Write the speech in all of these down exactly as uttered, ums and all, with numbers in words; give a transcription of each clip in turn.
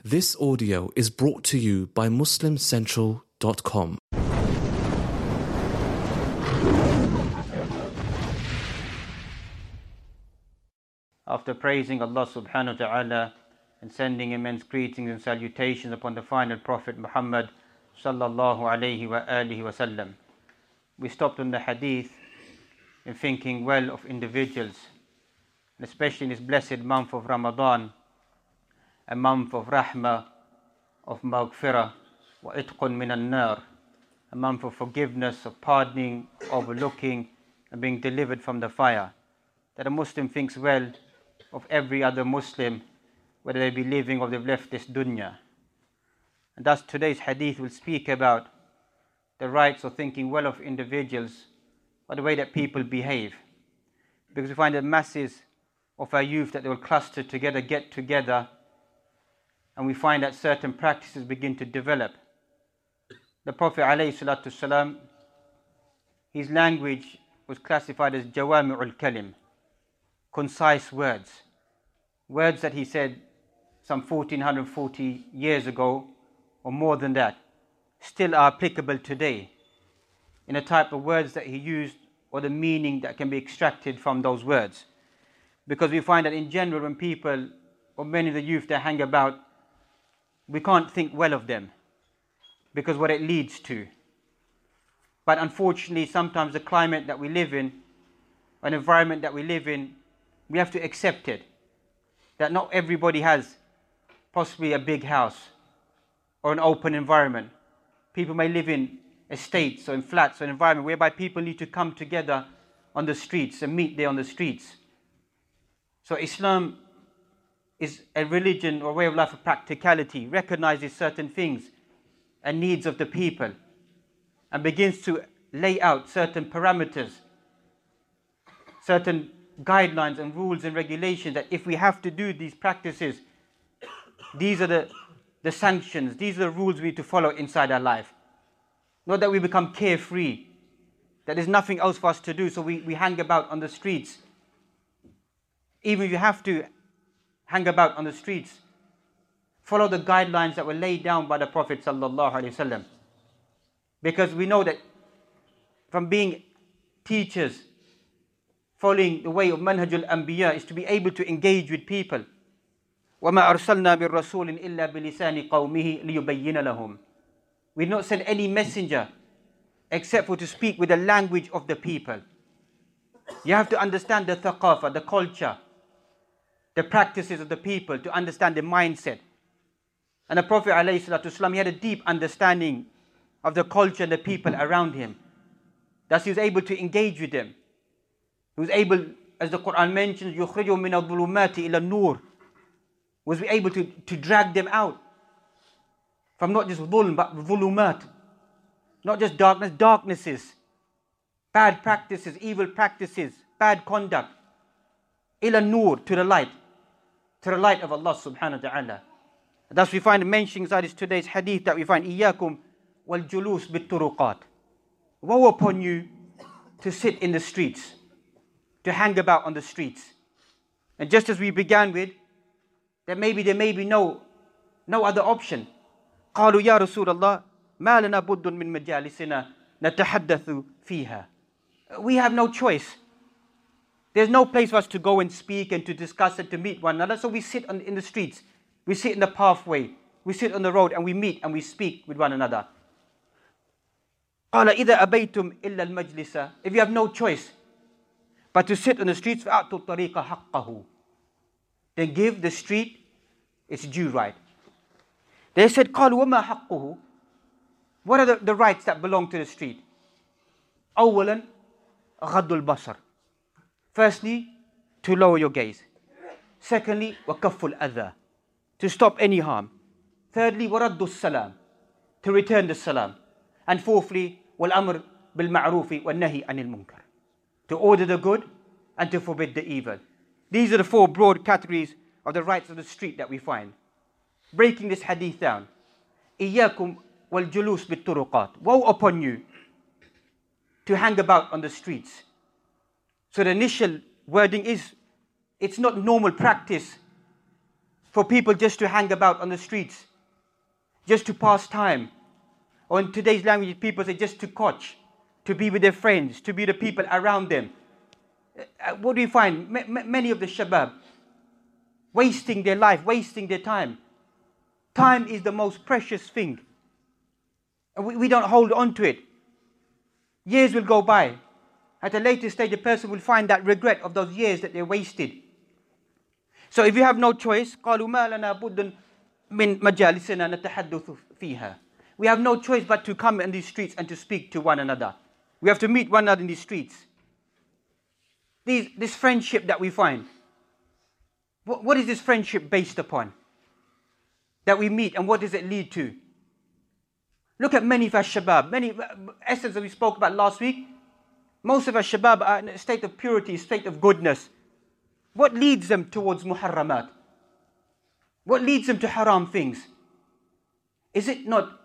This audio is brought to you by muslim central dot com. After praising Allah subhanahu wa ta'ala and sending immense greetings and salutations upon the final Prophet Muhammad sallallahu alayhi wa alihi wa sallam, we stopped on the hadith in thinking well of individuals, and especially in this blessed month of Ramadan, a month of rahmah, of maghfirah, wa itqun min an-nar, a month of forgiveness, of pardoning, overlooking, and being delivered from the fire, that a Muslim thinks well of every other Muslim, whether they be living or they've left this dunya. And thus today's hadith will speak about the rights of thinking well of individuals or the way that people behave. Because we find that masses of our youth, that they will cluster together, get together, and we find that certain practices begin to develop. The Prophet ﷺ, his language was classified as jawami'ul kalim, concise words. Words that he said some fourteen forty years ago, or more than that, still are applicable today, in a type of words that he used or the meaning that can be extracted from those words. Because we find that in general, when people, or many of the youth that hang about, we can't think well of them because what it leads to. But unfortunately, sometimes the climate that we live in, an environment that we live in, we have to accept it. That not everybody has possibly a big house or an open environment. People may live in estates or in flats or an environment whereby people need to come together on the streets and meet there on the streets. So Islam is a religion or way of life of practicality, recognizes certain things and needs of the people, and begins to lay out certain parameters, certain guidelines and rules and regulations, that if we have to do these practices, these are the, the sanctions, these are the rules we need to follow inside our life. Not that we become carefree, that there's nothing else for us to do, so we, we hang about on the streets. Even if you have to hang about on the streets, follow the guidelines that were laid down by the Prophet sallallahu alaihi wasallam. Because we know that from being teachers, following the way of manhajul anbiya, is to be able to engage with people. وَمَا أَرْسَلْنَا بِالرَّسُولٍ إِلَّا بِلِسَانِ قَوْمِهِ لِيُبَيِّنَ لَهُمْ. We did not send any messenger except for to speak with the language of the people. You have to understand the thaqafa, the culture, the practices of the people, to understand the mindset. And the Prophet ﷺ, he had a deep understanding of the culture and the people around him. Thus he was able to engage with them. He was able, as the Quran mentions, يُخْرِجُهُ مِنَ الظُّلُمَاتِ إِلَى النُّورِ, was able to, to drag them out from not just dhulm, but dhulumat, not just darkness, darknesses, bad practices, evil practices, bad conduct, إِلَى النُّور, to the light, to the light of Allah subhanahu wa ta'ala. Thus we find mentioning inside this today's hadith that we find إِيَّاكُمْ وَالْجُلُوسِ بِالطُّرُقَاتِ. Woe upon you to sit in the streets, to hang about on the streets. And just as we began with, that maybe there may be no, no other option. قالوا يا رسول الله ما لنا بد من مجالسنا نتحدث فيها. We have no choice. There's no place for us to go and speak and to discuss and to meet one another. So we sit on, in the streets, we sit in the pathway, we sit on the road and we meet and we speak with one another. قال إذا أبيتم إلا المجلس. If you have no choice but to sit on the streets, فأعطوا الطريق حقه. Then give the street its due right. They said, قالوا وما حقه. What are the, the rights that belong to the street? أولا غض البصر. Firstly, to lower your gaze. Secondly, وكف الأذى, to stop any harm. Thirdly, ورد السلام, to return the salam. And fourthly, والأمر بالمعروف والنهي عن المنكر, to order the good and to forbid the evil. These are the four broad categories of the rights of the street that we find. Breaking this hadith down, إياكم والجلوس بالطرقات. Woe upon you to hang about on the streets. So the initial wording is, it's not normal practice for people just to hang about on the streets, just to pass time. Or in today's language, people say just to coach, to be with their friends, to be the people around them. Uh, what do you find? M- m- many of the shabab wasting their life, wasting their time. Time is the most precious thing. And we, we don't hold on to it. Years will go by. At a later stage, the person will find that regret of those years that they wasted. So if you have no choice, قالوا ما لنا بد من مجالسنا نتحدث فيها. We have no choice but to come in these streets and to speak to one another. We have to meet one another in these streets. These, this friendship that we find, what, what is this friendship based upon? That we meet, and what does it lead to? Look at many of our shabab, many essence that we spoke about last week. Most of our shabab are in a state of purity, state of goodness. What leads them towards muharramat? What leads them to haram things? Is it not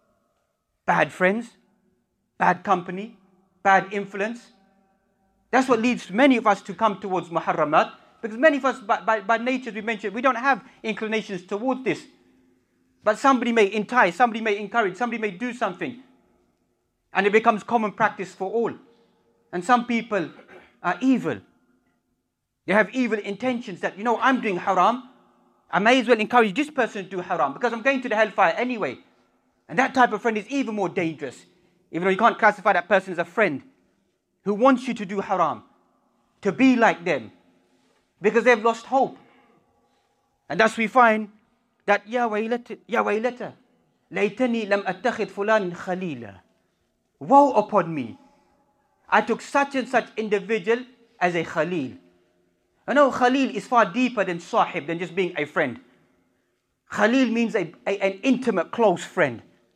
bad friends, bad company, bad influence? That's what leads many of us to come towards muharramat, because many of us, by, by, by nature, we mentioned, we don't have inclinations towards this. But somebody may entice, somebody may encourage, somebody may do something, and it becomes common practice for all. And some people are evil. They have evil intentions that, you know, I'm doing haram, I may as well encourage this person to do haram, because I'm going to the hellfire anyway. And that type of friend is even more dangerous, even though you can't classify that person as a friend who wants you to do haram, to be like them, because they've lost hope. And thus we find that, Ya waylata, Ya waylata, laytani lam attakhid fulan khalila. Woe upon me, I took such and such individual as a khalil. I know khalil is far deeper than sahib, than just being a friend. Khalil means a, a, an intimate, close friend.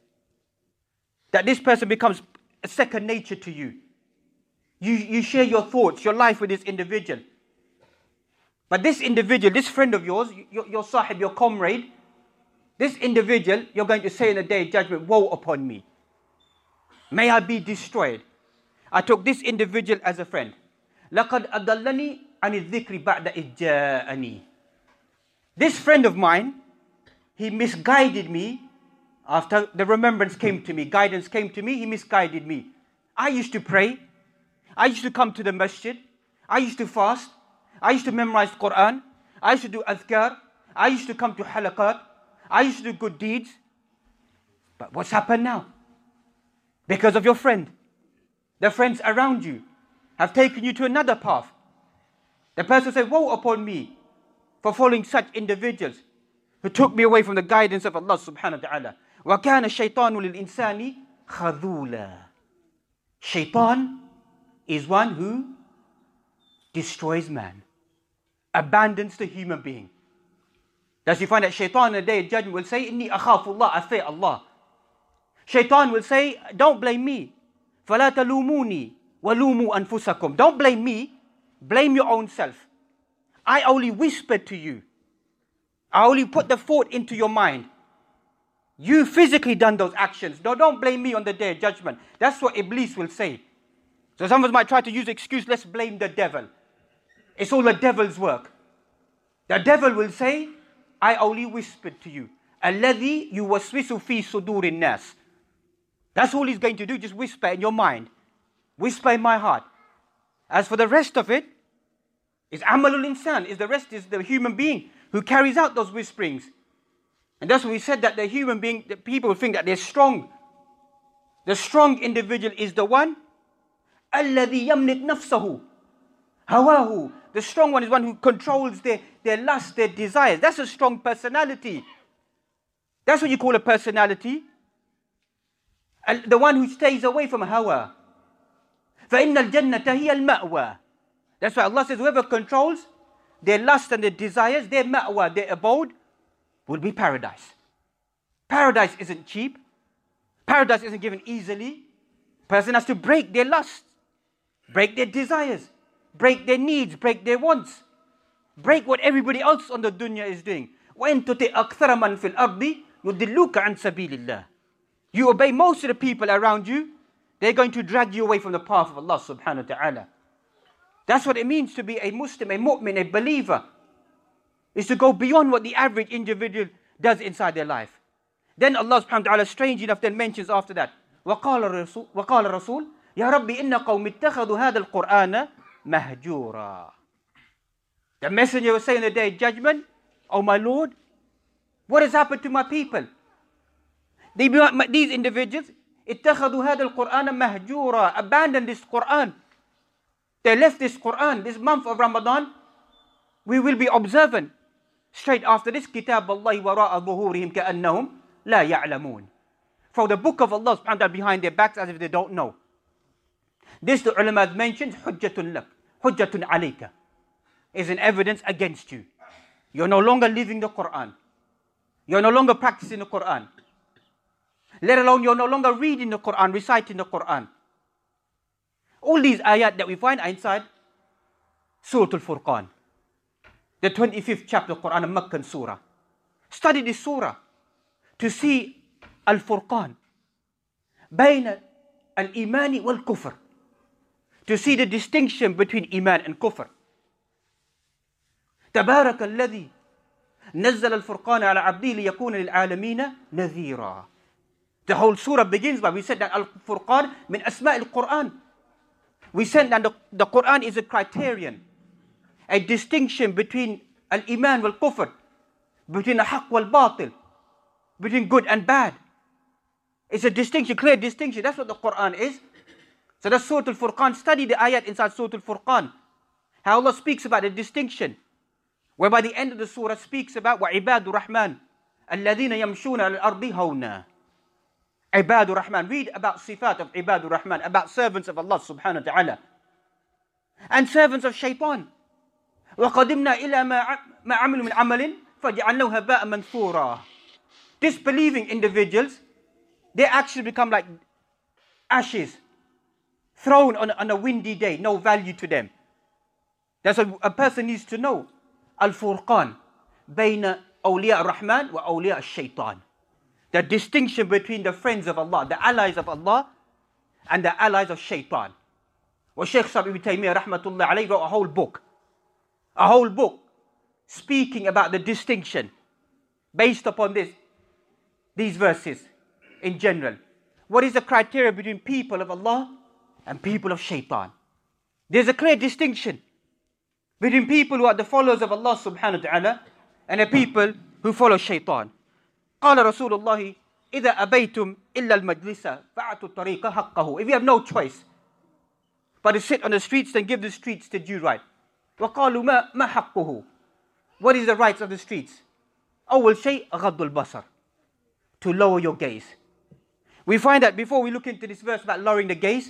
That this person becomes a second nature to you. You, you share your thoughts, your life with this individual. But this individual, this friend of yours, your, your sahib, your comrade, this individual, you're going to say in the day of judgment, woe upon me. May I be destroyed. I took this individual as a friend. لَقَدْ أَضَلَّنِي عَنِ الذِّكْرِ بَعْدَ إِذْ جَاءَنِي. This friend of mine, he misguided me after the remembrance came to me, guidance came to me, he misguided me. I used to pray. I used to come to the masjid. I used to fast. I used to memorize Quran. I used to do adhkar. I used to come to halaqat. I used to do good deeds. But what's happened now? Because of your friend. The friends around you have taken you to another path. The person said, woe upon me for following such individuals who took me away from the guidance of Allah subhanahu wa ta'ala. وَكَانَ الشَّيْطَانُ لِلْإِنسَانِ خَذُولًا. Shaitan is one who destroys man, abandons the human being. Thus you find that Shaitan on the day of judgment will say, إِنِّي أَخَافُ اللَّهِ, I fear Allah. Shaitan will say, don't blame me. فَلَا تَلُومُونِي وَلُومُوا أَنفُسَكُمْ. Don't blame me, blame your own self. I only whispered to you. I only put the thought into your mind. You physically done those actions. No, don't blame me on the day of judgment. That's what Iblis will say. So some of us might try to use the excuse, let's blame the devil. It's all the devil's work. The devil will say, I only whispered to you. الَّذِي يُوَسْوِسُ فِي صُدُورِ النَّاسِ. That's all he's going to do, just whisper in your mind. Whisper in my heart. As for the rest of it, it's amalul insan, is the rest is the human being who carries out those whisperings. And that's why we said that the human being, the people think that they're strong. The strong individual is the one, الَّذِي يَمْلِكْ نَفْسَهُ هَوَاهُ. The strong one is one who controls their, their lust, their desires. That's a strong personality. That's what you call a personality. And the one who stays away from hawa. فَإِنَّ الْجَنَّةَ هِيَ الْمَأْوَى. That's why Allah says, whoever controls their lust and their desires, their ma'wa, their abode, will be paradise. Paradise isn't cheap. Paradise isn't given easily. Person has to break their lust, break their desires, break their needs, break their wants, break what everybody else on the dunya is doing. وَإِن تُطِعْ أَكْثَرَ مَنْ فِي الْأَرْضِ يُضِلُّوكَ عَنْ سَبِيلِ اللَّهِ. You obey most of the people around you, they're going to drag you away from the path of Allah subhanahu wa ta'ala. That's what it means to be a Muslim, a mu'min, a believer. is to go beyond what the average individual does inside their life. Then Allah subhanahu wa ta'ala, strange enough, then mentions after that, وَقَالَ الرَّسُولُ وَقَالَ الرَّسُولُ يَا رَبِّ إِنَّ قَوْمِ اتَّخَذُوا هَذَا الْقُرْآنَ مَهْجُورًا. The messenger was saying the day of judgment, oh my Lord, what has happened to my people? They, these individuals, اتَّخَذُوا هَذَا الْقُرْآنَ مَهْجُورًا, abandoned this Qur'an. They left this Qur'an. This month of Ramadan, we will be observant. Straight after this, كِتَابَ اللَّهِ وَرَاءَ ظُهُورِهِمْ كَأَنَّهُمْ لَا يَعْلَمُونَ. For the book of Allah subhanahu wa ta'ala behind their backs as if they don't know. This the ulama mentions, حُجَّةٌ لَكْ حُجَّةٌ عَلَيْكَ, is an evidence against you. You're no longer living the Qur'an. You're no longer practicing the Qur'an. Let alone you're no longer reading the Qur'an, reciting the Qur'an. All these ayat that we find are inside Surah Al-Furqan, the twenty-fifth chapter of Quran, a Meccan surah. Study this surah to see Al-Furqan, Bayna al-Imani wal-Kufr, to see the distinction between Iman and Kufr. تبارك الذي نزل الفرقان على عبده ليكون للعالمين نذيرا. The whole surah begins by, we said that Al-Furqan min asma' al-Quran. We said that the, the Quran is a criterion, a distinction between al-Iman wal-Kufr, between al-Haq wal-Batil, between good and bad. It's a distinction, clear distinction. That's what the Quran is. So that's Surah Al-Furqan. Study the ayat inside Surah Al-Furqan. How Allah speaks about the distinction. Whereby the end of the surah speaks about وَعِبَادُ الرَّحْمَنِ الَّذِينَ يَمْشُونَ عَلَى الْأَرْضِ هَوْنًا. Ibadu Rahman. Read about sifat of Ibadu Rahman, about servants of Allah subhanahu wa ta'ala. And servants of shaitan. وَقَدِمْنَا إِلَى مَا عَمِلُوا مِنْ عَمَلٍ فَجَعَلْنَاهُ هَبَاءً مَنْثُورًا. Disbelieving individuals, they actually become like ashes thrown on, on a windy day, no value to them. That's what a person needs to know. Al-Furqan, bayna awliya ar-Rahman wa awliya al-Shaytan. The distinction between the friends of Allah, the allies of Allah, and the allies of Shaitan. Well, Shaykh Sa'ib ibn Taymiyyah rahmatullah alayhi wrote a whole book, a whole book speaking about the distinction based upon this, these verses in general. What is the criteria between people of Allah and people of Shaitan? There's a clear distinction between people who are the followers of Allah subhanahu wa ta'ala and the people who follow Shaitan. قال رسول الله إذا أبيتم إلا المجلس فأعطوا الطريق حقه. If you have no choice but to sit on the streets, then give the streets the due right. وقالوا ما ما حقه. What is the rights of the streets? أول شيء غض البصر, to lower your gaze. We find that before we look into this verse about lowering the gaze,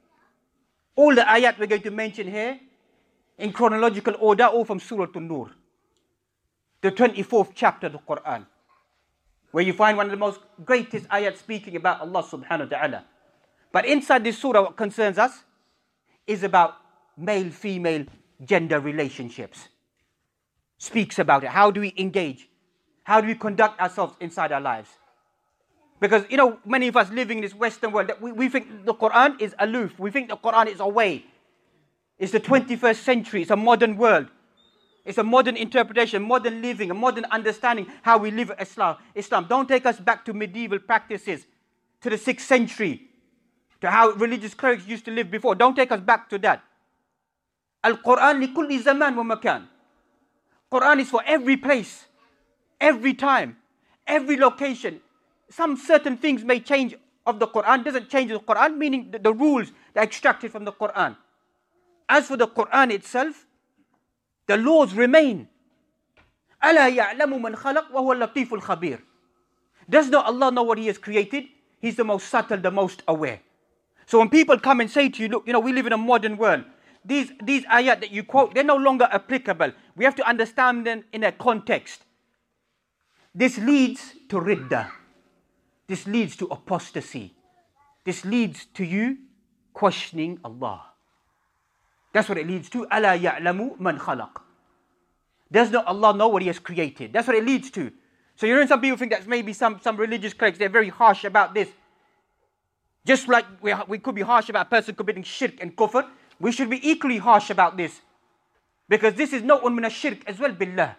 all the ayat we're going to mention here in chronological order, all from Surah An-Nur, the twenty-fourth chapter of the Quran, where you find one of the most greatest ayat speaking about Allah subhanahu wa ta'ala. But inside this surah, what concerns us is about male-female gender relationships. Speaks about it. How do we engage? How do we conduct ourselves inside our lives? Because, you know, many of us living in this Western world, we, we think the Quran is aloof. We think the Quran is away. It's the twenty-first century. It's a modern world. It's a modern interpretation, modern living, a modern understanding how we live Islam. Islam. Don't take us back to medieval practices, to the sixth century, to how religious clerics used to live before. Don't take us back to that. Al-Quran likulli zaman wa makan. Quran is for every place, every time, every location. Some certain things may change of the Quran, doesn't change the Quran, meaning the, the rules that are extracted from the Quran. As for the Quran itself, the laws remain. أَلَا يَعْلَمُ مَنْ خَلَقْ وَهُوَ اللَّطِيفُ الْخَبِيرُ. Does not Allah know what He has created? He's the most subtle, the most aware. So when people come and say to you, look, you know, we live in a modern world. These, these ayat that you quote, they're no longer applicable. We have to understand them in a context. This leads to ridda. This leads to apostasy. This leads to you questioning Allah. That's what it leads to. أَلَا يَعْلَمُ مَنْ خَلَقْ. Does not Allah know what He has created? That's what it leads to. So you know, some people think that maybe some, some religious clerics, they're very harsh about this. Just like we, we could be harsh about a person committing shirk and kufr, we should be equally harsh about this. Because this is naw'un min ash-shirk as well, billah.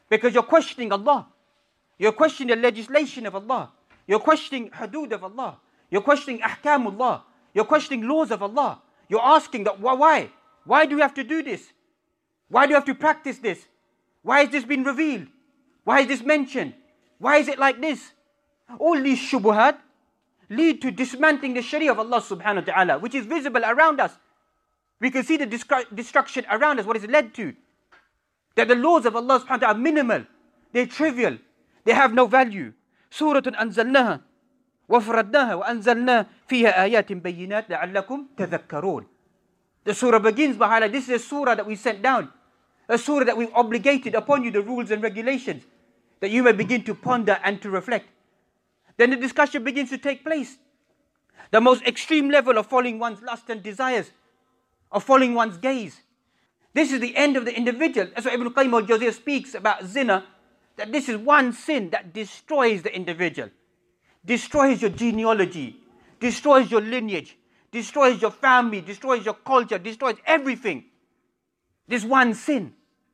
Because you're questioning Allah. You're questioning the legislation of Allah. You're questioning hudud of Allah. You're questioning ahkamullah. You're questioning laws of Allah. You're asking that why? Why do we have to do this? Why do we have to practice this? Why has this been revealed? Why is this mentioned? Why is it like this? All these shubuhat lead to dismantling the sharia of Allah subhanahu wa ta'ala, which is visible around us. We can see the destruction around us, what it's led to. That the laws of Allah subhanahu wa ta'ala are minimal. They're trivial. They have no value. Suratun anzalnaha wafradnaha wa anzalna fiha ayatin bayyinat la'allakum tadhakkarun. The surah begins by highlighting, this is a surah that we sent down. A surah that we've obligated upon you, the rules and regulations, that you may begin to ponder and to reflect. Then the discussion begins to take place. The most extreme level of following one's lust and desires, of following one's gaze. This is the end of the individual. That's why Ibn Qayyim al-Jawziyah speaks about zina, that this is one sin that destroys the individual, destroys your genealogy, destroys your lineage, destroys your family, destroys your culture, destroys everything. This one sin.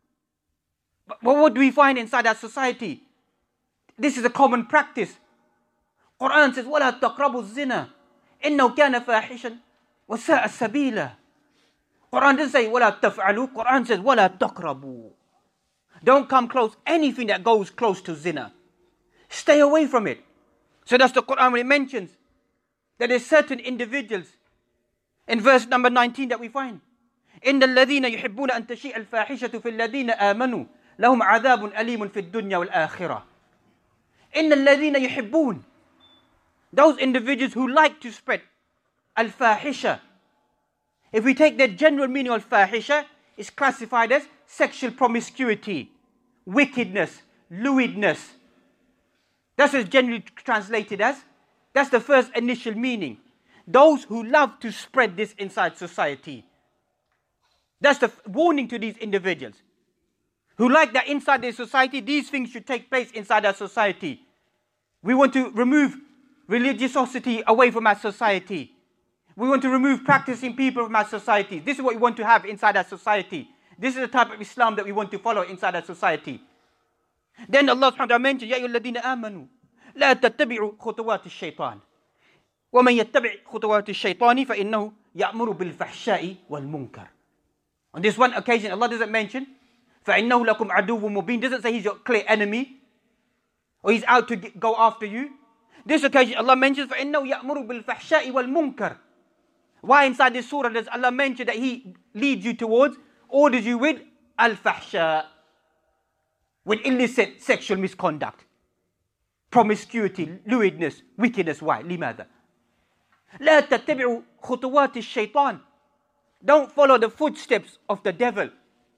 But what do we find inside our society? This is a common practice. Quran says, وَلَا تَقْرَبُوا الزِّنَا إِنَّهُ كَانَ فَاحِشًا وَسَاءَ سَبِيلًا. Quran doesn't say, وَلَا تَفْعَلُوا. Quran says, وَلَا تَقْرَبُوا. Don't come close. Anything that goes close to zina, stay away from it. So that's the Quran when it mentions that there's certain individuals in verse number nineteen that we find. إِنَّ الَّذِينَ يُحِبُّونَ أَن تَشِيءَ الْفَاحِشَةُ فِي الَّذِينَ آمَنُوا لَهُمْ عَذَابٌ أَلِيمٌ فِي الدُّنْيَا وَالْآخِرَةِ. إِنَّ الَّذِينَ يُحِبُّونَ. Those individuals who like to spread al-fahisha. If we take the general meaning of fahisha, it's classified as sexual promiscuity, wickedness, lewdness. That's what it's generally translated as. That's the first initial meaning. Those who love to spread this inside society. That's the warning to these individuals who like that inside their society, these things should take place inside our society. We want to remove religiosity away from our society. We want to remove practicing people from our society. This is what we want to have inside our society. This is the type of Islam that we want to follow inside our society. Then Allah subhanahu wa ta'ala mentions, يَا أَيُّهَا الَّذِينَ آمَنُوا لَا تَتَّبِعُوا خُطُوَاتِ الشَّيْطَانِ وَمَنْ يَتَّبِعْ خُطُوَاتِ الشَّيْطَانِ فَإِنَّهُ يَأْمُرُ بِالْفَحْشَاءِ وَالْمُنْكَرِ. On this one occasion, Allah doesn't mention فَإِنَّهُ لَكُمْ عَدُوٌّ مُبِينٌ. Doesn't say he's your clear enemy or he's out to get, go after you. This occasion, Allah mentions فَإِنَّهُ يَأْمُرُ بِالْفَحْشَاءِ وَالْمُنْكَرِ. Why inside this surah does Allah mention that He leads you towards, orders you with al-fahsha, with illicit sexual misconduct, promiscuity, lewdness, wickedness? Why? لماذا? لا تتبعوا خطوات الشيطان. Don't follow the footsteps of the devil.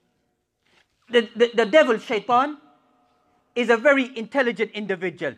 The, the, the devil, shaitan, is a very intelligent individual.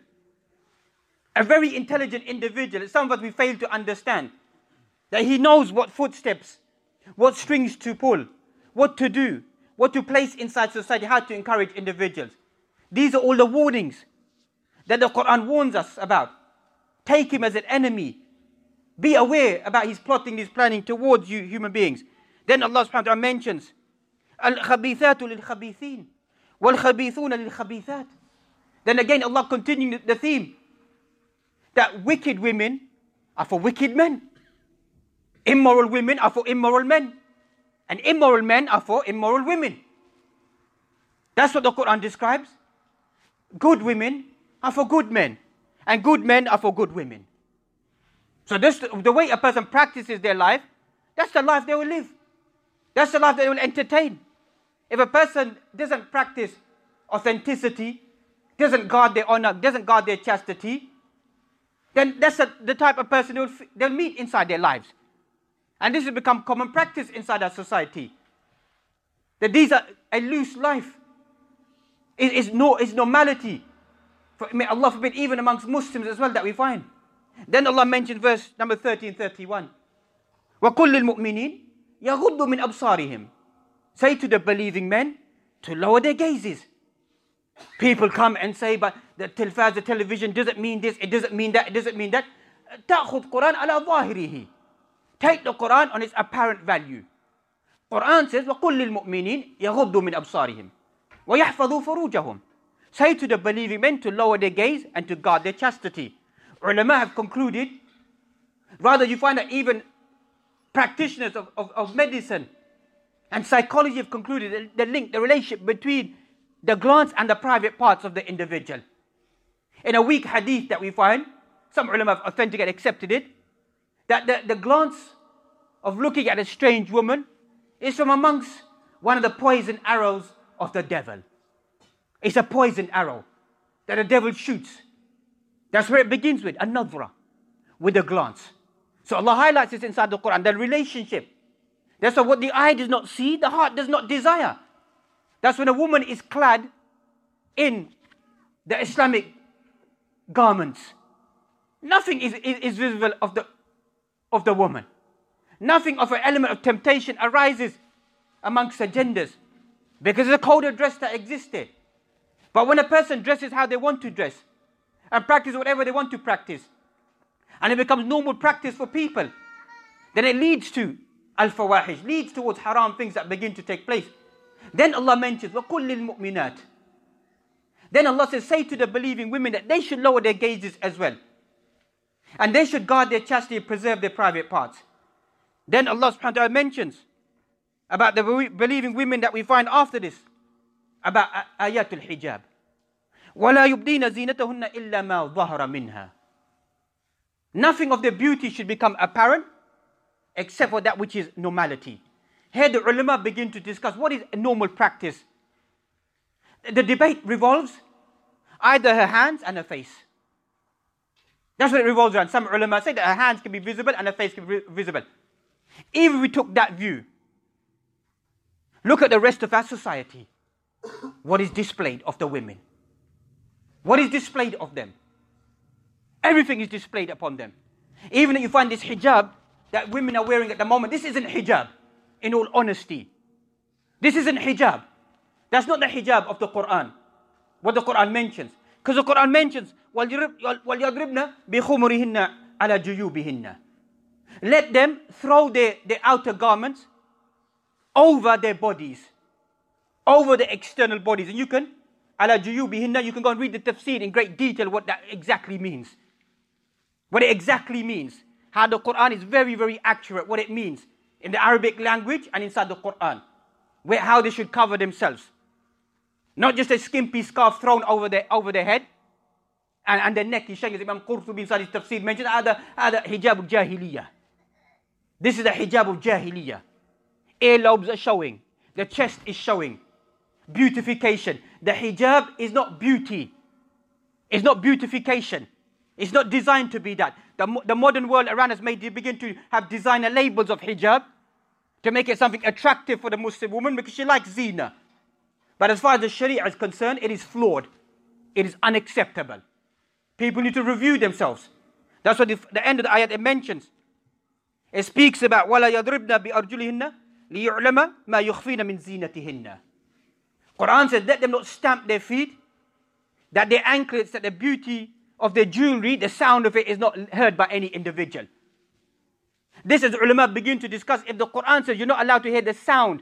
A very intelligent individual. Some of us we fail to understand. That he knows what footsteps, what strings to pull, what to do, what to place inside society, how to encourage individuals. These are all the warnings that the Quran warns us about. Take him as an enemy. Be aware about his plotting, his planning towards you human beings. Then Allah subhanahu wa ta'ala mentions, Al-khabithatu lil-khabithin, wal-khabithuna lil-khabithat. Then again Allah continuing the theme, that wicked women are for wicked men. Immoral women are for immoral men. And immoral men are for immoral women. That's what the Quran describes. Good women are for good men. And good men are for good women. So this, the way a person practices their life, that's the life they will live. That's the life they will entertain. If a person doesn't practice authenticity, doesn't guard their honor, doesn't guard their chastity, then that's a, the type of person they'll, they'll meet inside their lives. And this has become common practice inside our society. That these are a loose life. It is no, it's normality. For, may Allah forbid, even amongst Muslims as well that we find. Then Allah mentions verse number thirty and thirty-one. وَقُلْ لِلْمُؤْمِنِينَ يَغُضُّ مِنْ أَبْصَارِهِمْ. Say to the believing men to lower their gazes. People come and say, but the tilfaz, the television doesn't mean this, it doesn't mean that, it doesn't mean that. تَأْخُذْ قُرْآنَ عَلَى ظَاهِرِهِ. Take the Quran on its apparent value. Quran says, وَقُلْ لِلْمُؤْمِنِينَ يَغُضُّ مِنْ أَبْصَارِهِمْ. وَيَحْفَظُوا فُرُوجَهُم. Say to the believing men to lower their gaze and to guard their chastity. Ulama have concluded, rather you find that even practitioners of, of, of medicine and psychology have concluded the, the link, the relationship between the glance and the private parts of the individual. In a weak hadith that we find, some ulama have authenticated, accepted it, that the, the glance of looking at a strange woman is from amongst one of the poison arrows of the devil. It's a poison arrow that the devil shoots. That's where it begins with, a nadra, with a glance. So Allah highlights this inside the Quran, the relationship. That's why what the eye does not see, the heart does not desire. That's when a woman is clad in the Islamic garments. Nothing is, is, is visible of the, of the woman. Nothing of an element of temptation arises amongst the genders because there's a code of dress that existed. But when a person dresses how they want to dress and practice whatever they want to practice, and it becomes normal practice for people, then it leads to al-fawahish, leads towards haram things that begin to take place. Then Allah mentions, وَقُلْ لِلْمُؤْمِنَاتِ. Then Allah says, say to the believing women that they should lower their gazes as well. And they should guard their chastity and preserve their private parts. Then Allah subhanahu wa ta'ala mentions about the believing women that we find after this, about ayatul hijab. وَلَا يُبْدِينَ زِينَتَهُنَّ إِلَّا مَا ظَهَرَ مِنْهَا. Nothing of their beauty should become apparent except for that which is normality. Here the ulama begin to discuss what is a normal practice. The debate revolves either her hands and her face. That's what it revolves around. Some ulama say that her hands can be visible and her face can be visible. Even if we took that view, look at the rest of our society. What is displayed of the women? What is displayed of them? Everything is displayed upon them. Even if you find this hijab that women are wearing at the moment, this isn't hijab, in all honesty. This isn't hijab. That's not the hijab of the Quran, what the Quran mentions. Because the Quran mentions, وَلْيَضْرِبْنَ بِخُمُرِهِنَّ عَلَى جُيُوبِهِنَّ. Let them throw their, their outer garments over their bodies, over the external bodies. And you can, عَلَى جُيُوبِهِنَّ, you can go and read the tafsir in great detail what that exactly means. What it exactly means. How the Quran is very, very accurate, what it means in the Arabic language and inside the Quran. Where, how they should cover themselves. Not just a skimpy scarf thrown over their, over their head and, and their neck. He's showing, as Imam Qurtubi inside his tafsir mentioned, هذا هذا hijab of jahiliyyah. This is the hijab of jahiliyyah. Earlobes are showing. The chest is showing. Beautification. The hijab is not beauty. It's not beautification. It's not designed to be that. The, the modern world around us may begin to have designer labels of hijab to make it something attractive for the Muslim woman because she likes zina. But as far as the Sharia is concerned, it is flawed. It is unacceptable. People need to review themselves. That's what the, the end of the ayat it mentions. It speaks about وَلَا يَضْرِبْنَ بِأَرْجُلِهِنَّ لِيُعْلَمَ مَا يُخْفِينَ مِنْ زِينَتِهِنَّ. Quran says, let them not stamp their feet, that their anklets, that the beauty of their jewelry, the sound of it is not heard by any individual. This is ulama begin to discuss. If the Quran says you're not allowed to hear the sound,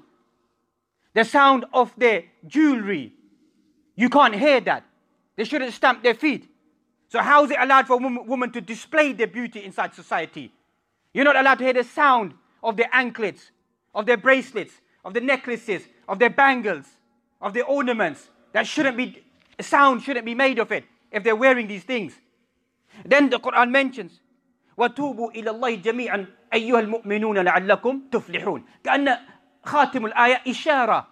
the sound of their jewelry, you can't hear that. They shouldn't stamp their feet. So how is it allowed for a woman, woman to display their beauty inside society? You're not allowed to hear the sound of their anklets, of their bracelets, of the necklaces, of their bangles, of their ornaments. That shouldn't be, a sound shouldn't be made of it if they're wearing these things. Then the Quran mentions, وَتُوبُوا إِلَى اللَّهِ جَمِيعًا أَيُّهَا الْمُؤْمِنُونَ لَعَلَّكُمْ تُفْلِحُونَ. كأن خاتم الآية إشارة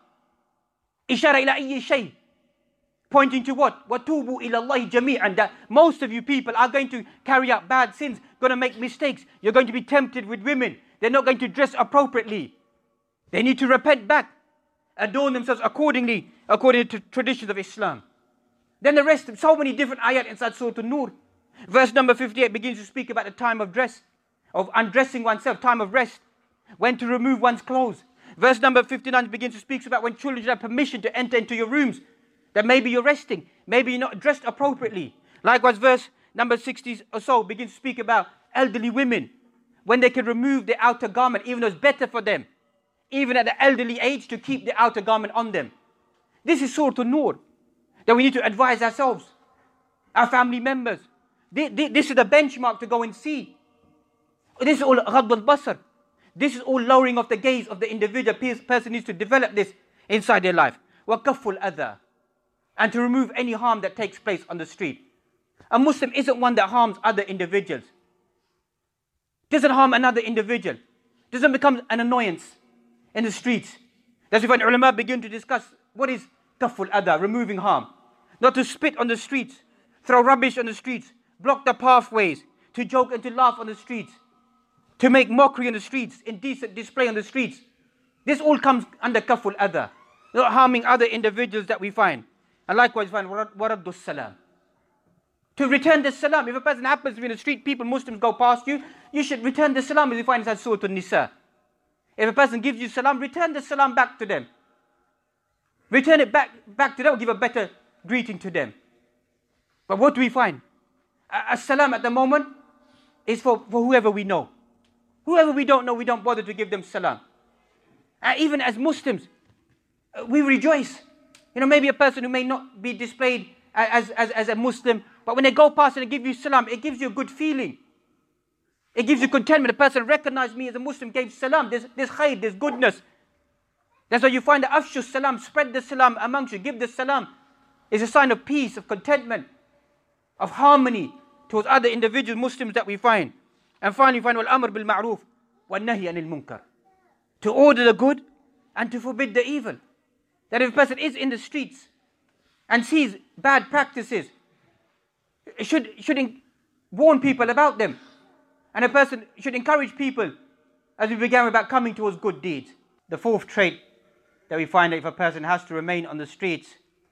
إشارة إلى أي شيء, pointing to what? وَتُوبُوا إِلَى اللَّهِ جَمِيعًا. That most of you people are going to carry out bad sins, going to make mistakes. You're going to be tempted with women. They're not going to dress appropriately. They need to repent back, adorn themselves accordingly, according to traditions of Islam. Then the rest, so many different ayat inside Surah An-Nur. Verse number fifty-eight begins to speak about the time of dress, of undressing oneself, time of rest, when to remove one's clothes. Verse number fifty-nine begins to speak about when children should have permission to enter into your rooms. That maybe you're resting, maybe you're not dressed appropriately. Likewise, verse number sixty or so begins to speak about elderly women, when they can remove their outer garment, even though it's better for them, even at the elderly age, to keep the outer garment on them. This is Surah An-Nur that we need to advise ourselves, our family members. This is the benchmark to go and see. This is all Ghadd al-Basar. This is all lowering of the gaze of the individual. Person needs to develop this inside their life. وَكَفُّ الْأَذَى, and to remove any harm that takes place on the street. A Muslim isn't one that harms other individuals. Doesn't harm another individual. Doesn't become an annoyance in the streets. That's when ulama begin to discuss what is kaful adha, removing harm. Not to spit on the streets, throw rubbish on the streets, block the pathways, to joke and to laugh on the streets, to make mockery on the streets, indecent display on the streets. This all comes under kaful adha, not harming other individuals that we find. And likewise we find waraddu salam, to return the salam. If a person happens to be in the street, people, Muslims go past you, you should return the salam, as you find inside Surah An-Nisa. If a person gives you salam, return the salam back to them. Return it back, back to them, or give a better greeting to them. But what do we find? As-salam at the moment is for, for whoever we know. Whoever we don't know, we don't bother to give them salam. And even as Muslims, we rejoice. You know, maybe a person who may not be displayed as, as, as a Muslim, but when they go past and they give you salam, it gives you a good feeling. It gives you contentment. A person recognized me as a Muslim, gave salam. There's, there's khair, there's goodness. That's why you find the afshu salam, spread the salam amongst you, give the salam. It's a sign of peace, of contentment, of harmony towards other individual Muslims that we find. And finally, we find wal-amr bil-ma'roof wal-nahy anil munkar, to order the good and to forbid the evil. That if a person is in the streets and sees bad practices, should, should warn people about them. And a person should encourage people, as we began about coming towards good deeds. The fourth trait that we find that if a person has to remain on the streets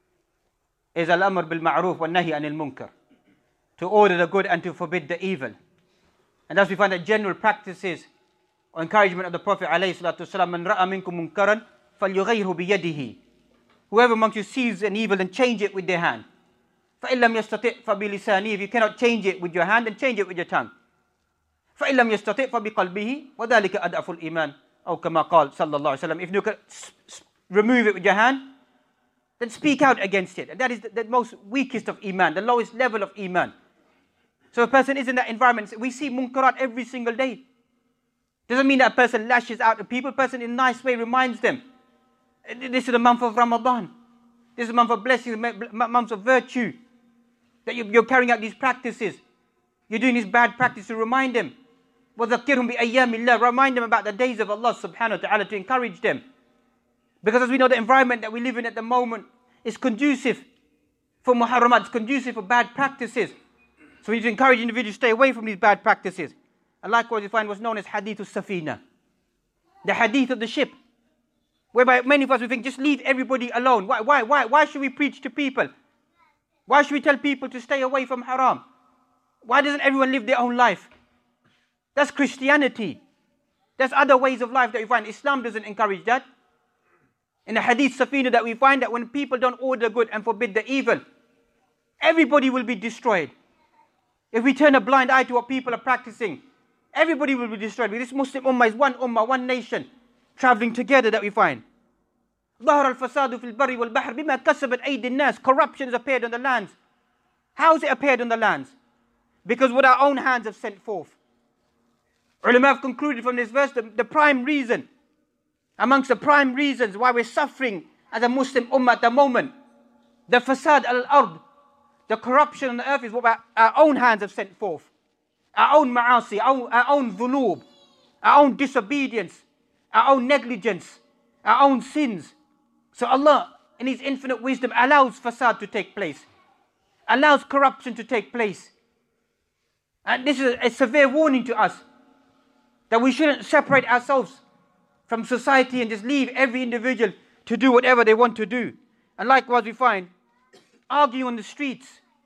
is al-amr bil-ma'roof wal-nahy anil munkar, to order the good and to forbid the evil. And thus we find that general practices or encouragement of the Prophet alayhi salatu wasalam, man ra'a minkum munkaran falyughayyirhu biyadihi. Whoever amongst you sees an evil, then change it with their hand. فَإِن لَمْ يَسْتَطِعْ فَبِلِسَانِهِ. If you cannot change it with your hand, then change it with your tongue. فَإِن لَمْ يَسْتَطِعْ فَبِقَلْبِهِ وَذَلِكَ أَدْعَفُ الْإِيمَانِ أو كما قال صلى الله عليه وسلم. If you can remove it with your hand, then speak out against it. And that is the, the most weakest of iman, the lowest level of iman. So a person is in that environment. We see munkarat every single day. Doesn't mean that a person lashes out at people. A person in a nice way reminds them. This is the month of Ramadan. This is a month of blessings, month of virtue. That you're carrying out these practices. You're doing this bad practice to remind them. وَذَكِّرْهُمْ بِأَيَّامِ اللَّهِ. Remind them about the days of Allah subhanahu wa ta'ala, to encourage them. Because as we know, the environment that we live in at the moment is conducive for muharramat, it's conducive for bad practices. So we need to encourage individuals to stay away from these bad practices. And likewise you find what's known as hadith al-safina, the hadith of the ship, whereby many of us we think, just leave everybody alone. Why, why, why, why should we preach to people? Why should we tell people to stay away from haram? Why doesn't everyone live their own life? That's Christianity. There's other ways of life that we find. Islam doesn't encourage that. In the hadith safina that we find that when people don't order good and forbid the evil, everybody will be destroyed. If we turn a blind eye to what people are practicing, everybody will be destroyed. This Muslim ummah is one ummah, one nation, traveling together that we find. ظهر الفساد في البر والبحر بما كسبت أيدي الناس. Corruption has appeared on the lands. How has it appeared on the lands? Because what our own hands have sent forth. Ulama have concluded from this verse the, the prime reason, amongst the prime reasons why we're suffering as a Muslim ummah at the moment, the fasad al-ard, the corruption on the earth, is what our, our own hands have sent forth. Our own ma'asi, our, our own dhunub, our own disobedience, our own negligence, our own sins. So Allah, in His infinite wisdom, allows fasad to take place, allows corruption to take place. And this is a severe warning to us, that we shouldn't separate ourselves from society and just leave every individual to do whatever they want to do. And likewise we find arguing on the streets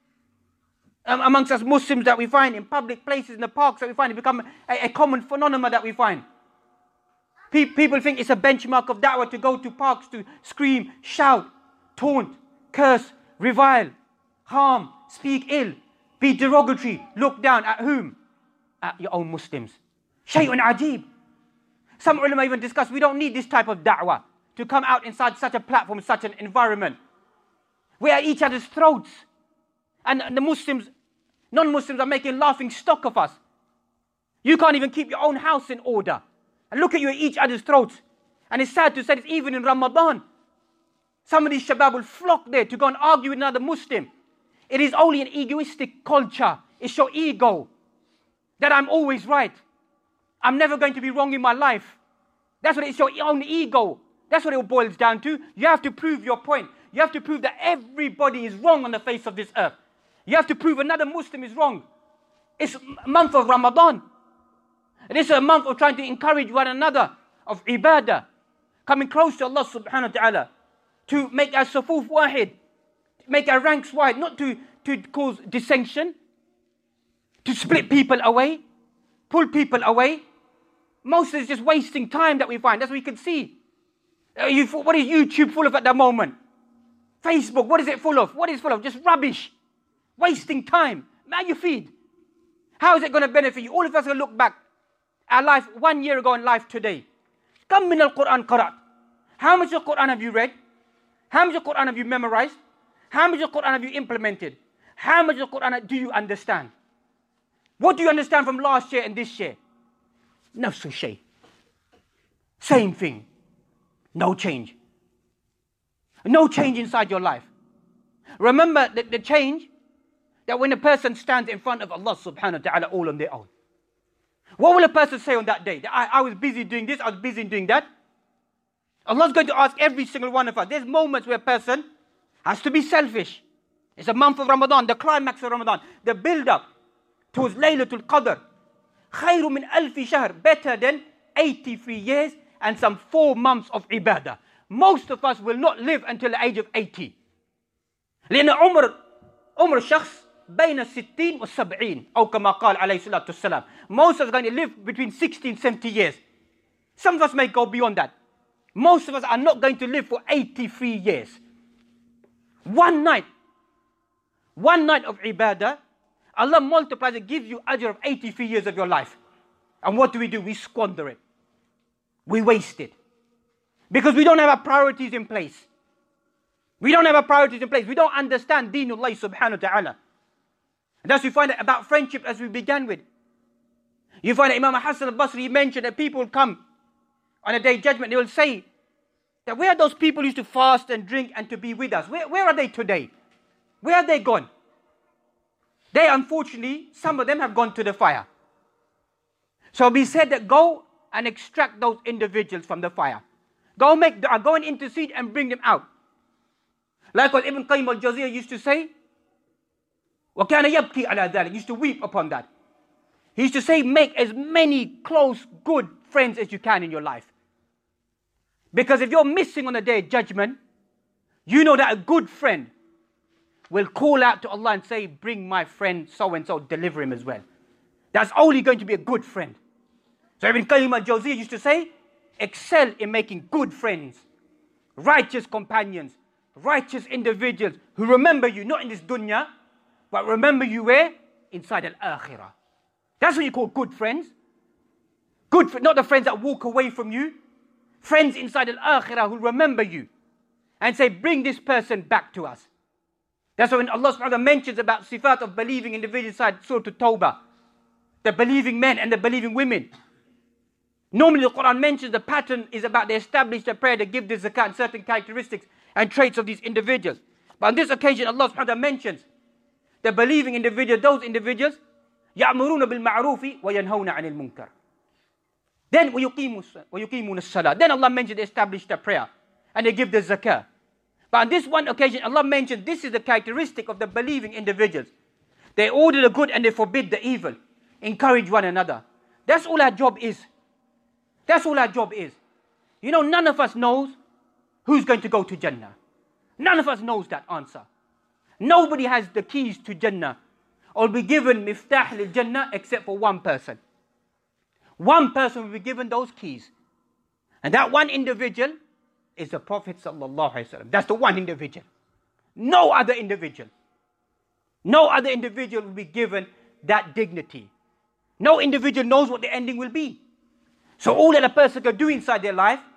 um, amongst us Muslims that we find in public places, in the parks that we find, it become a, a common phenomenon that we find. Pe- people think it's a benchmark of da'wah to go to parks to scream, shout, taunt, curse, revile, harm, speak ill, be derogatory, look down at whom? At your own Muslims. Shay'un ajib. Some ulama even discuss, we don't need this type of da'wah. to come out inside such a platform, such an environment. We are at each other's throats. And the Muslims, non-Muslims are making laughing stock of us. You can't even keep your own house in order. And look at you at each other's throats. And it's sad to say that even in Ramadan, some of these shabab will flock there to go and argue with another Muslim. It is only an egoistic culture. It's your ego. That I'm always right. I'm never going to be wrong in my life. That's what it's your own ego. That's what it boils down to. You have to prove your point. You have to prove that everybody is wrong on the face of this earth. You have to prove another Muslim is wrong. It's a month of Ramadan. It is a month of trying to encourage one another, of ibadah, coming close to Allah subhanahu wa ta'ala, to make our sufuf wahid, make our ranks wide, not to, to cause dissension, to split people away, pull people away. Most is just wasting time that we find. That's what we can see. Uh, you, what is YouTube full of at the moment? Facebook, what is it full of? What is it full of? Just rubbish. Wasting time. Man, you feed. How is it going to benefit you? All of us are going to look back. Our life one year ago and life today. Kam min al-Quran qarat. How much of the Quran have you read? How much of the Quran have you memorized? How much of the Quran have you implemented? How much of the Quran do you understand? What do you understand from last year and this year? Nafsu shay. Same thing. No change. No change inside your life. Remember the, the change that when a person stands in front of Allah subhanahu wa ta'ala all on their own. What will a person say on that day? That I, I was busy doing this, I was busy doing that. Allah's going to ask every single one of us. There's moments where a person has to be selfish. It's a month of Ramadan, the climax of Ramadan, the build-up towards Laylatul Qadr. خَيْرٌ مِنْ أَلْفِ شَهْرٍ. Better than eighty-three years and some four months of ibadah. Most of us will not live until the age of eighty. لأن عمر عمر الشخص بين الستين والسبعين أو كما قال عليه الصلاة والسلام. Most of us are going to live between sixty and seventy years. Some of us may go beyond that. Most of us are not going to live for eighty-three years. One night, one night of ibadah, Allah multiplies and gives you ajr of eighty-three years of your life. And what do we do? We squander it. We waste it. Because we don't have our priorities in place. We don't have our priorities in place. We don't understand Deenullah subhanahu wa ta'ala. And thus we find out about friendship as we began with. You find that Imam Hassan al-Basri mentioned that people will come on a day of judgment. They will say that where are those people who used to fast and drink and to be with us? Where, where are they today? Where are they gone? They, unfortunately, some of them have gone to the fire. So we said that go and extract those individuals from the fire. Go make dua, go and intercede and bring them out. Like what Ibn Qayyim al-Jawziyah used to say, وَكَانَ يَبْكِي عَلَى ذَلِكَ. He used to weep upon that. He used to say, make as many close, good friends as you can in your life. Because if you're missing on the day of judgment, you know that a good friend will call out to Allah and say, bring my friend so-and-so, deliver him as well. That's only going to be a good friend. So Ibn Qayyim al-Jawziyah used to say, excel in making good friends, righteous companions, righteous individuals who remember you, not in this dunya, but remember you where? Inside al-akhirah. That's what you call good friends. Good friends, not the friends that walk away from you. Friends inside al-akhirah who remember you and say, bring this person back to us. That's why when Allah subhanahu wa ta'ala mentions about sifat of believing individuals inside Surah At-Tawbah, the believing men and the believing women. Normally the Quran mentions the pattern is about they establish the prayer, they give the zakat and certain characteristics and traits of these individuals. But on this occasion Allah subhanahu wa ta'ala mentions the believing individuals, those individuals, يَأْمُرُونَ بِالْمَعْرُوفِ وَيَنْهَوْنَ عَنِ الْمُنْكَرِ. Then وَيُقِيمُونَ الصَّلَاةِ. Then Allah mentioned they establish the prayer and they give the zakah. But on this one occasion Allah mentioned this is the characteristic of the believing individuals. They order the good and they forbid the evil. Encourage one another. That's all our job is. That's all our job is. You know, none of us knows who's going to go to Jannah. None of us knows that answer. Nobody has the keys to Jannah or will be given miftah lil Jannah except for one person. One person will be given those keys. And that one individual is the Prophet sallallahu alaihi wasallam. That's the one individual. No other individual. No other individual will be given that dignity. No individual knows what the ending will be. So all that a person can do inside their life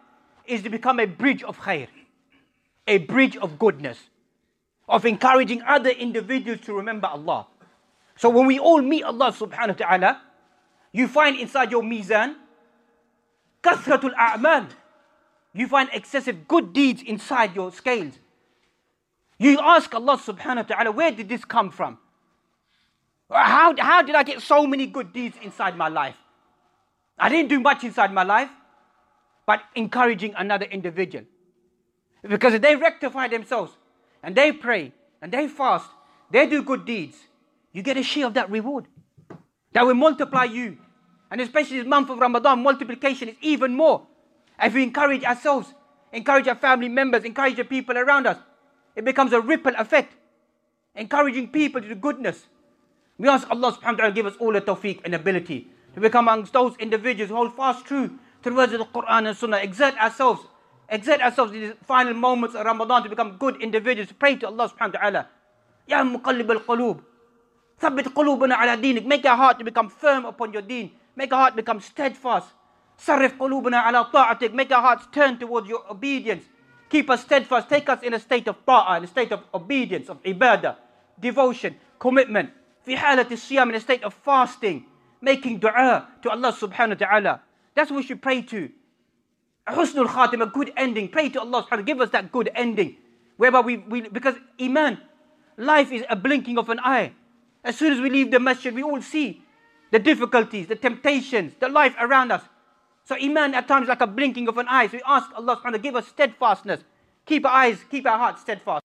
is to become a bridge of khair, a bridge of goodness, of encouraging other individuals to remember Allah. So when we all meet Allah subhanahu wa ta'ala, you find inside your mizan, kathratul a'mal. You find excessive good deeds inside your scales. You ask Allah subhanahu wa ta'ala, where did this come from? How, how did I get so many good deeds inside my life? I didn't do much inside my life, but encouraging another individual. Because if they rectify themselves, and they pray, and they fast, they do good deeds, you get a share of that reward. That will multiply you. And especially this month of Ramadan, multiplication is even more. If we encourage ourselves, encourage our family members, encourage the people around us, it becomes a ripple effect. Encouraging people to do goodness. We ask Allah subhanahu wa ta'ala to give us all the tawfiq and ability to become amongst those individuals who hold fast true to the words of the Quran and Sunnah. Exert ourselves, exert ourselves in these final moments of Ramadan to become good individuals. Pray to Allah subhanahu wa ta'ala. Ya muqallib al-qulub, thabbit qulubana ala dinik. Make our heart to become firm upon your deen. Make our heart become steadfast. Sarrif qulubana ala ta'atik. Make our hearts turn towards your obedience. Keep us steadfast. Take us in a state of ta'ah, in a state of obedience, of ibadah, devotion, commitment. Fi halati siyam, in a state of fasting, making dua to Allah subhanahu wa ta'ala. That's what we should pray to. Husnul khatim, a good ending. Pray to Allah subhanahu wa ta'ala, give us that good ending. Whereby we, we, because iman, life is a blinking of an eye. As soon as we leave the masjid, we all see the difficulties, the temptations, the life around us. So iman at times is like a blinking of an eye. So we ask Allah subhanahu wa ta'ala, give us steadfastness. Keep our eyes, keep our hearts steadfast.